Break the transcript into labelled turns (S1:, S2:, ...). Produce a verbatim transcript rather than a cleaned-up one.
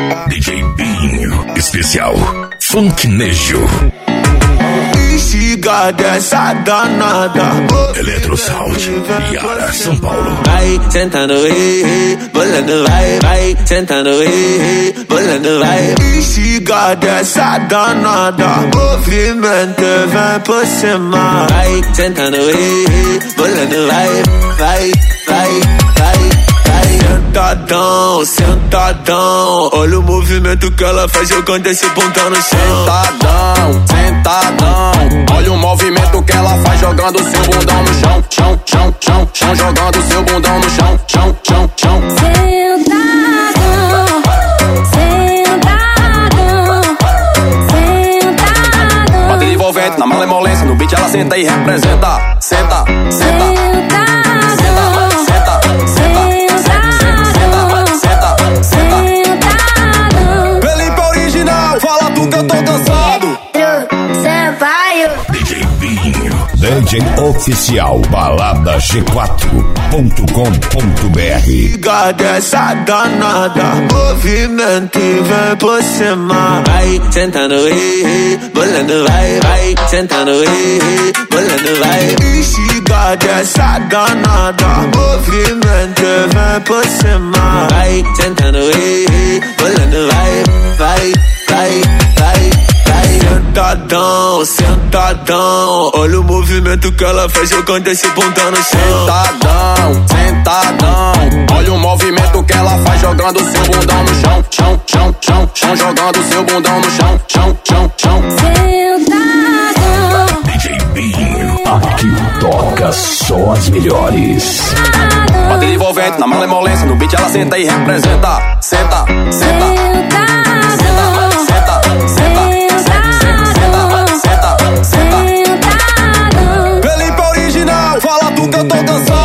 S1: D J Binho, especial Funknejo.
S2: Estiga dessa danada.
S1: Eletrosound, Yara, São Paulo.
S2: Vai sentando, ei, bolando, vai, vai sentando, ei, bolando, vai. Estiga dessa danada. Movimento vem por cima. Vai sentando, ei, bolando, vai, vai, vai, vai. Sentadão, sentadão. Olha o movimento que ela faz jogando esse bundão no chão.
S3: Sentadão, sentadão. Olha o movimento que ela faz jogando seu bundão no chão. Chão, chão, chão, chão. Jogando seu bundão no chão. Chão, chão, chão.
S4: Sentadão, sentadão, sentadão.
S3: Bate envolvente na malemolência. No beat ela senta e representa. Senta, senta.
S1: D J Binho, D J oficial balada g quatro ponto com ponto b r.
S2: Liga dessa danada, movimento e vem por cima. Vai sentando, ei, bolando, vai, vai sentando, ei, bolando, vai. Liga dessa danada, movimento e vem por cima. Vai sentando, ei, bolando, vai, vai, vai, vai. Sentadão, sentadão. Olha o movimento que ela faz jogando esse bundão no chão.
S3: Sentadão, sentadão. Olha o movimento que ela faz jogando seu bundão no chão. Chão, chão, chão, chão. Jogando seu bundão no chão. Chão, chão, chão.
S4: Sentadão.
S1: D J Binho, aqui toca só as melhores.
S3: Bate envolvente na malemolência. No beat ela senta e representa. Senta, senta. Fala tu que eu tô cansado.